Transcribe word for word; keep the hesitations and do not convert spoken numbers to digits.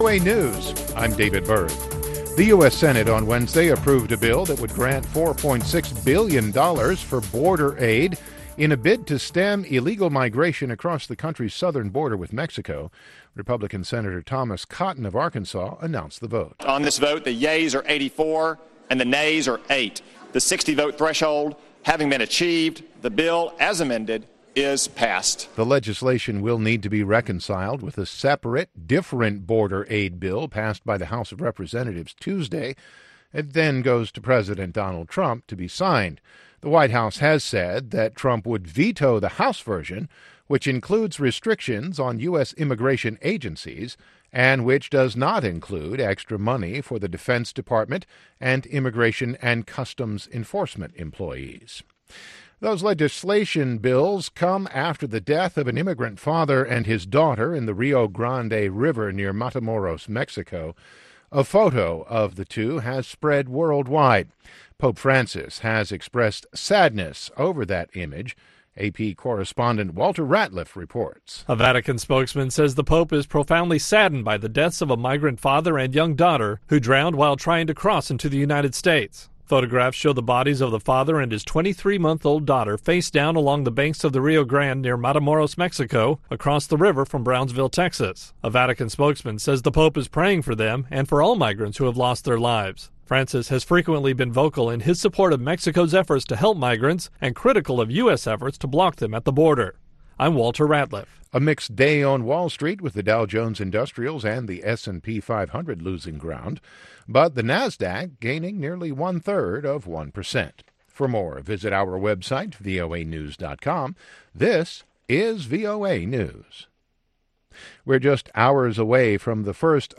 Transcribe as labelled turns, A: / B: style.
A: V O A News, I'm David Byrd. The U S Senate on Wednesday approved a bill that would grant four point six billion dollars for border aid in a bid to stem illegal migration across the country's southern border with Mexico. Republican Senator Thomas Cotton of Arkansas announced the vote.
B: On this vote, the yeas are eighty-four and the nays are eight. The sixty-vote threshold having been achieved, the bill, as amended, is passed.
A: The legislation will need to be reconciled with a separate, different border aid bill passed by the House of Representatives Tuesday. It then goes to President Donald Trump to be signed. The White House has said that Trump would veto the House version, which includes restrictions on U S immigration agencies and which does not include extra money for the Defense Department and Immigration and Customs Enforcement employees. Those legislation bills come after the death of an immigrant father and his daughter in the Rio Grande River near Matamoros, Mexico. A photo of the two has spread worldwide. Pope Francis has expressed sadness over that image. A P correspondent Walter Ratliff reports.
C: A Vatican spokesman says the Pope is profoundly saddened by the deaths of a migrant father and young daughter who drowned while trying to cross into the United States. Photographs show the bodies of the father and his twenty-three-month-old daughter face down along the banks of the Rio Grande near Matamoros, Mexico, across the river from Brownsville, Texas. A Vatican spokesman says the Pope is praying for them and for all migrants who have lost their lives. Francis has frequently been vocal in his support of Mexico's efforts to help migrants and critical of U S efforts to block them at the border. I'm Walter Ratliff.
A: A mixed day on Wall Street with the Dow Jones Industrials and the S and P five hundred losing ground, but the Nasdaq gaining nearly one-third of one percent. For more, visit our website, V O A news dot com. This is V O A News. We're just hours away from the first